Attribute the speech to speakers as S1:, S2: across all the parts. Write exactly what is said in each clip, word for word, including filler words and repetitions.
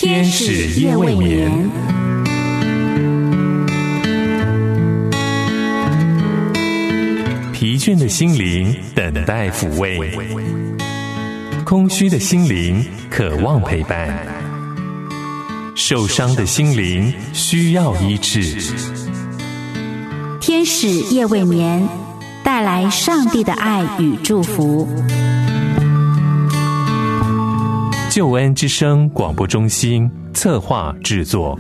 S1: 天使夜未眠。疲倦的心灵等待抚慰，空虚的心灵渴望陪伴，受伤的心灵需要医治。
S2: 天使夜未眠，带来上帝的爱与祝福。
S1: 救恩之声广播中心策划制作。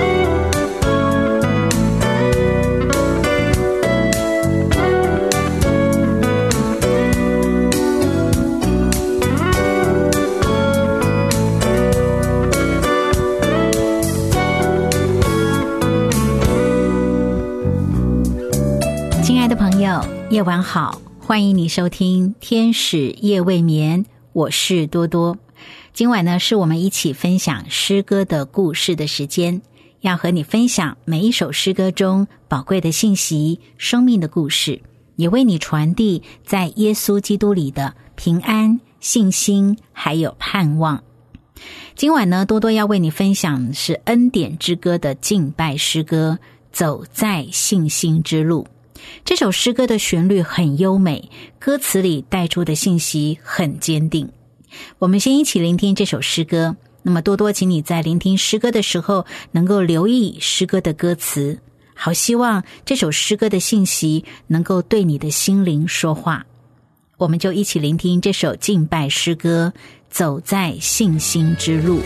S2: 亲爱的朋友，夜晚好，欢迎你收听天使夜未眠，我是多多。今晚呢，是我们一起分享诗歌的故事的时间，要和你分享每一首诗歌中宝贵的信息、生命的故事，也为你传递在耶稣基督里的平安、信心还有盼望。今晚呢，多多要为你分享是恩典之歌的敬拜诗歌，走在信心之路。这首诗歌的旋律很优美，歌词里带出的信息很坚定。我们先一起聆听这首诗歌，那么多多请你在聆听诗歌的时候能够留意诗歌的歌词，好希望这首诗歌的信息能够对你的心灵说话。我们就一起聆听这首敬拜诗歌，走在信心之路。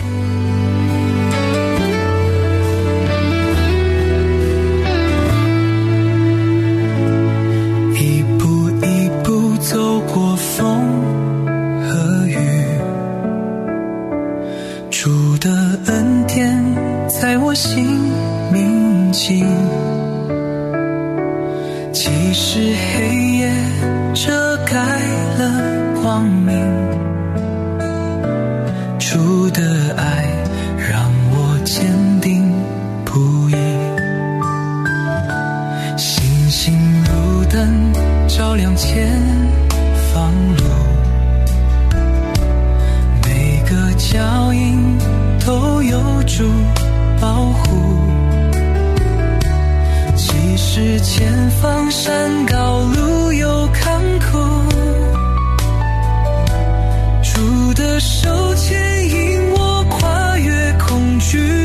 S3: 一步一步走过风主的恩典在我心铭记，即使黑夜遮盖了光明，主的爱让我坚定不移，星星如灯照亮前方路，每个脚印都有主保护，即使前方山高路有坎坷，主的手牵引我跨越恐惧。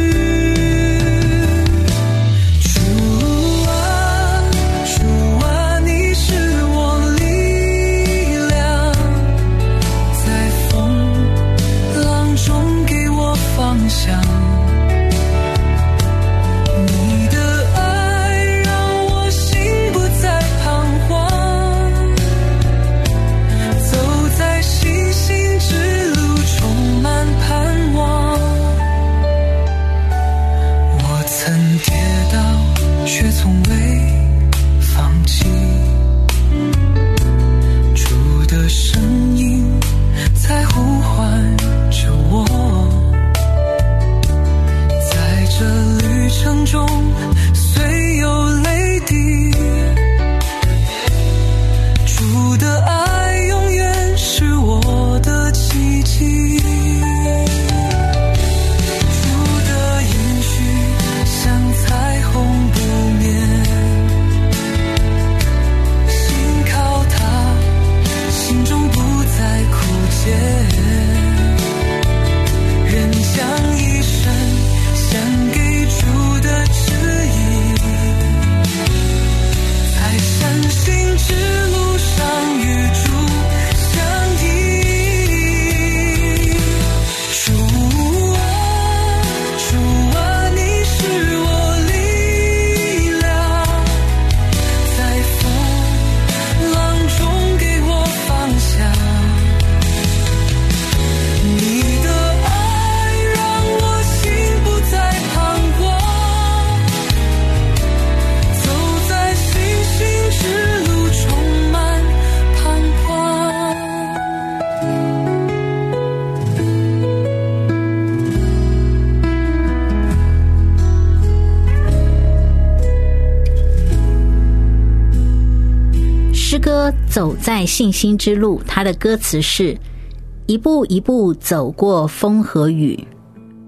S2: 诗歌走在信心之路，它的歌词是一步一步走过风和雨，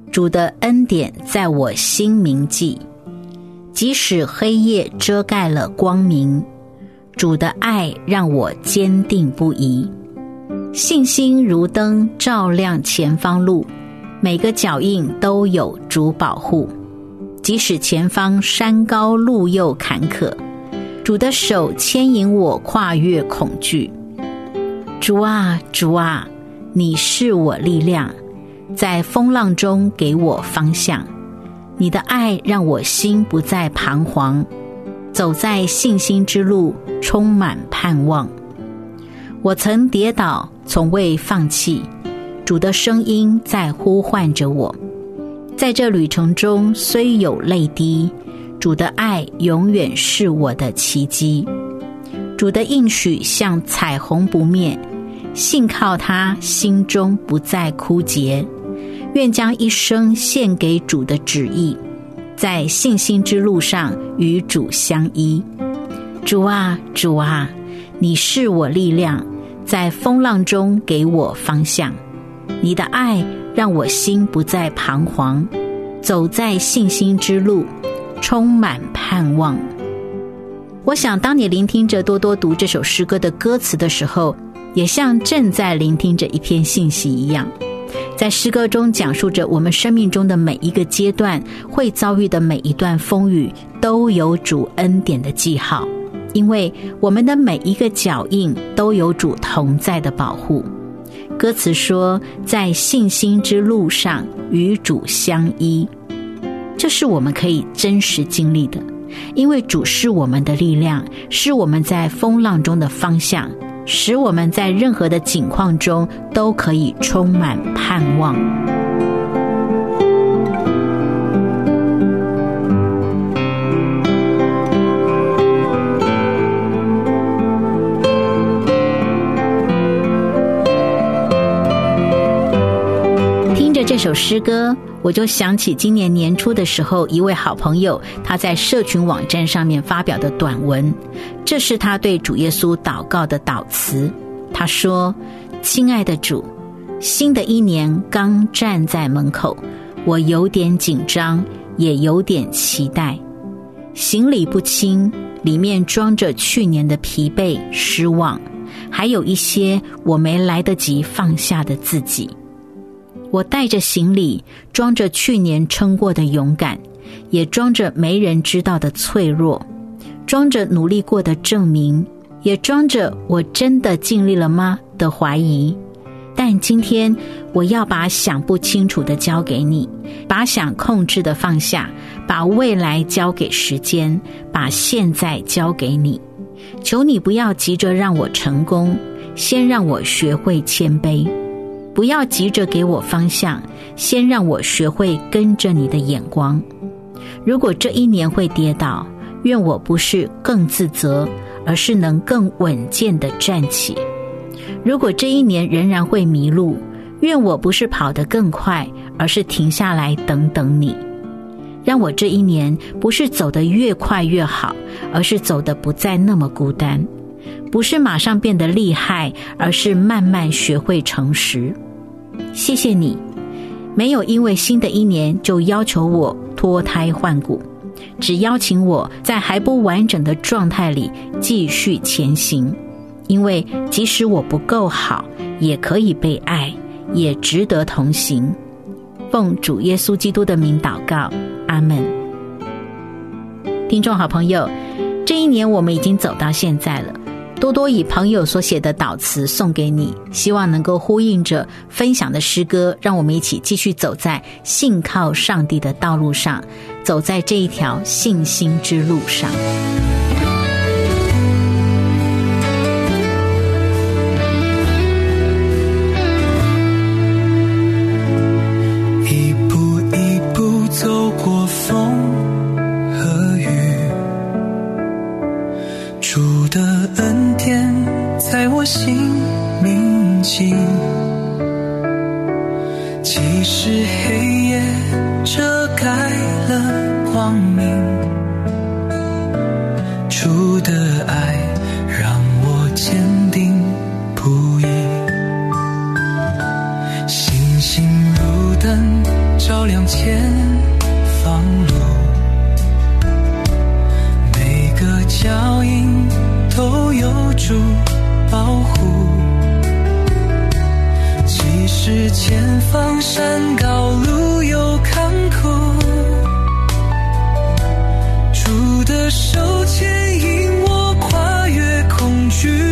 S2: 主的恩典在我心铭记，即使黑夜遮盖了光明，主的爱让我坚定不移。信心如灯照亮前方路，每个脚印都有主保护。即使前方山高路又坎坷，主的手牵引我跨越恐惧。主啊，主啊，你是我力量，在风浪中给我方向。你的爱让我心不再彷徨，走在信心之路，充满盼望。我曾跌倒，从未放弃，主的声音在呼唤着我。在这旅程中虽有泪滴，主的爱永远是我的奇迹。主的应许像彩虹不灭，信靠他，心中不再枯竭。愿将一生献给主的旨意，在信心之路上与主相依。主啊，主啊，你是我力量，在风浪中给我方向。你的爱让我心不再彷徨，走在信心之路，充满盼望。我想当你聆听着多多读这首诗歌的歌词的时候，也像正在聆听着一篇信息一样。在诗歌中讲述着我们生命中的每一个阶段会遭遇的每一段风雨，都有主恩典的记号，因为我们的每一个脚印都有主同在的保护。歌词说，在信心之路上与主相依，这是我们可以真实经历的，因为主是我们的力量，是我们在风浪中的方向，使我们在任何的境况中都可以充满盼望。听着这首诗歌，我就想起今年年初的时候，一位好朋友他在社群网站上面发表的短文，这是他对主耶稣祷告的祷词。他说，亲爱的主，新的一年刚站在门口，我有点紧张，也有点期待。行李不轻，里面装着去年的疲惫失望，还有一些我没来得及放下的自己。我带着行李，装着去年撑过的勇敢，也装着没人知道的脆弱，装着努力过的证明，也装着我真的尽力了吗的怀疑。但今天我要把想不清楚的交给你，把想控制的放下，把未来交给时间，把现在交给你。求你不要急着让我成功，先让我学会谦卑。不要急着给我方向，先让我学会跟着你的眼光。如果这一年会跌倒，愿我不是更自责，而是能更稳健地站起。如果这一年仍然会迷路，愿我不是跑得更快，而是停下来等等你。让我这一年不是走得越快越好，而是走得不再那么孤单。不是马上变得厉害，而是慢慢学会诚实。谢谢你，没有因为新的一年就要求我脱胎换骨，只邀请我在还不完整的状态里继续前行。因为即使我不够好，也可以被爱，也值得同行。奉主耶稣基督的名祷告，阿们。听众好朋友，这一年我们已经走到现在了，多多以朋友所写的祷词送给你，希望能够呼应着分享的诗歌，让我们一起继续走在信靠上帝的道路上，走在这一条信心之路上。
S3: 一步一步走过风和雨，主的恩典在我心铭记，即使黑夜遮盖了光明， 方路，每个脚印都有主保护。即使前方山高路有坎坷，主的手牵引我跨越恐惧。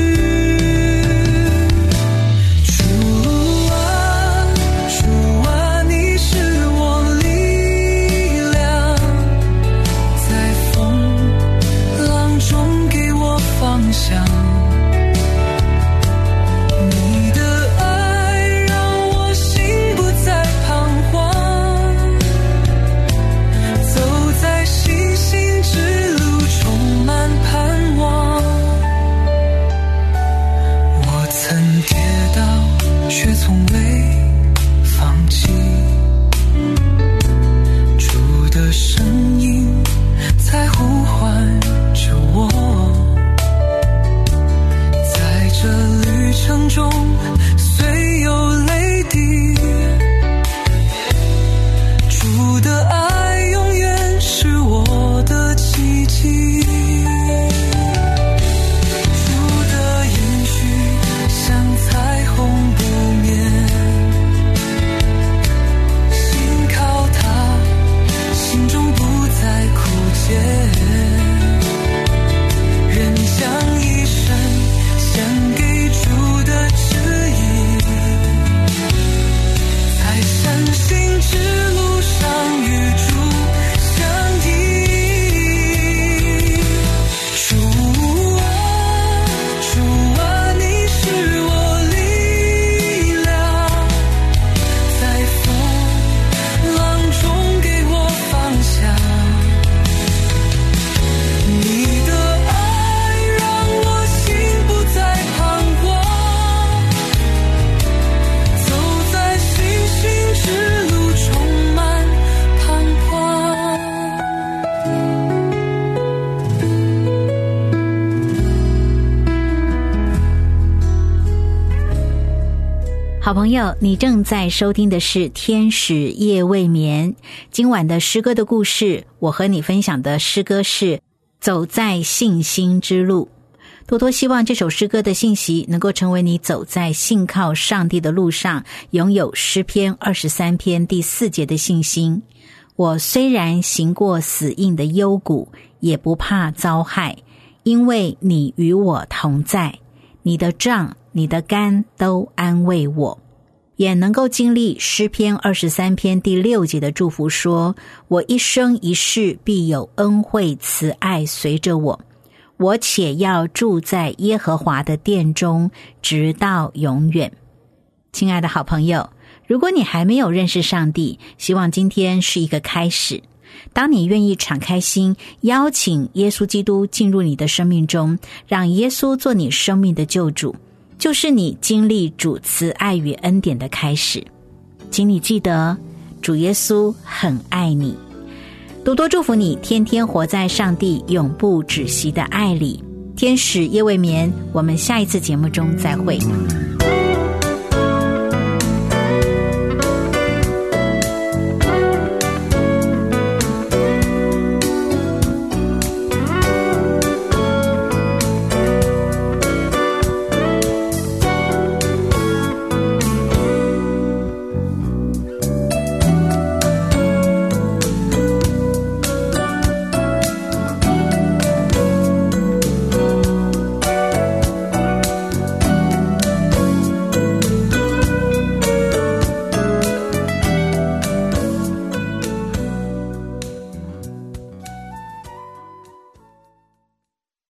S2: 好朋友，你正在收听的是天使夜未眠。今晚的诗歌的故事，我和你分享的诗歌是走在信心之路。多多希望这首诗歌的信息能够成为你走在信靠上帝的路上，拥有诗篇二十三篇第四节的信心。我虽然行过死荫的幽谷，也不怕遭害，因为你与我同在，你的杖你的竿都安慰我。也能够经历诗篇二十三篇第六节的祝福说，我一生一世必有恩惠慈爱随着我，我且要住在耶和华的殿中，直到永远。亲爱的好朋友，如果你还没有认识上帝，希望今天是一个开始。当你愿意敞开心，邀请耶稣基督进入你的生命中，让耶稣做你生命的救主，就是你经历主慈爱与恩典的开始。请你记得，主耶稣很爱你。多多祝福你，天天活在上帝永不止息的爱里。天使夜未眠，我们下一次节目中再会。